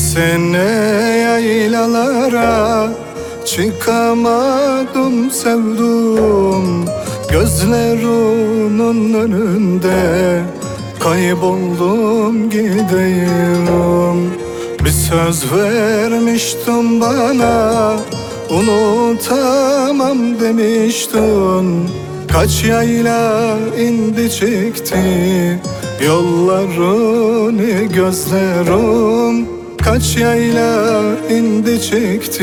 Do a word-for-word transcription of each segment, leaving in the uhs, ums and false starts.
sene yaylalara çıkamadım sevdum. Gözlerinin önünde kayboldum gideyim. Bir söz vermiştin bana, unutamam demiştin. Kaç yayla indi çıktı yollarını gözlerim. Kaç yayla indi çıktı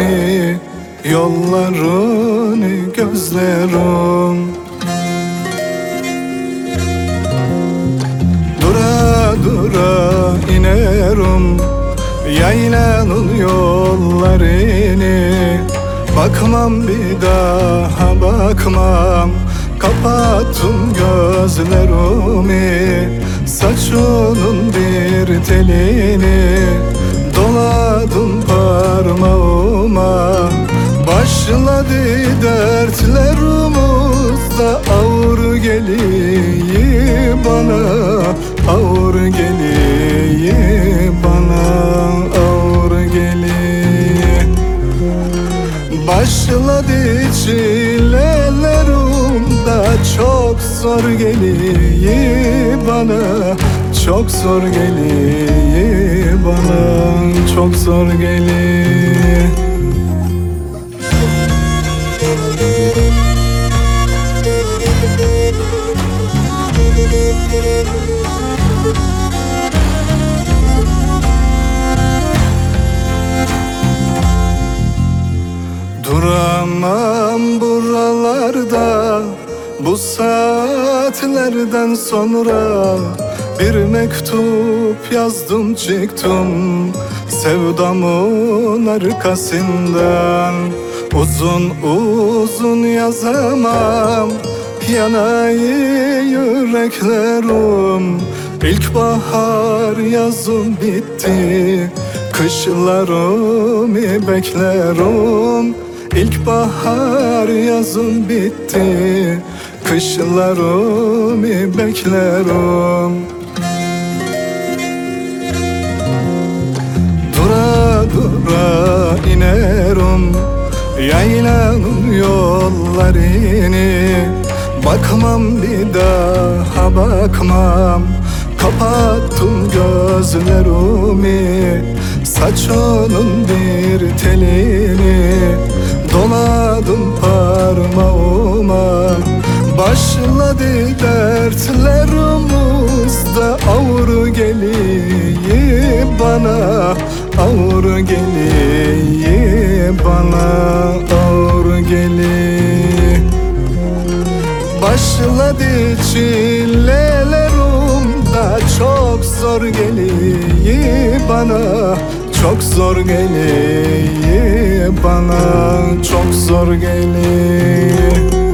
yollarını gözlerim. Dura dura inerim yaylanın yollarını. Bakmam bir daha bakmam, kapattım gözlerimi. Saçının bir telini doladım parmağıma. Başladı dertlerimiz da ağır geliyor bana. Ağır geliyor bana, ağır geliyor. Başladı çilelerim da çok zor geliyor bana. Çok zor geliyor bana, çok zor geliyor. Duramam buralarda bu saatlerden sonra. Bir mektup yazdım çıktım sevdamın arkasından. Uzun uzun yazamam yanayı yüreklerim. İlkbahar yazım bitti, kışlarımı beklerim. İlkbahar yazım bitti, kışlarımı beklerim. Dura dura inerim yaylanın yollarını. Bakmam bir daha bakmam, kapattım gözlerimi. Saçının bir telini doladım parmağıma. Başladı dertlerimiz da ağır geliyor bana. Ağır geliyor bana, ağır geliyor. Başladı çilelerim da çok zor geliyor bana. Çok zor geliyor bana, çok zor geliyor.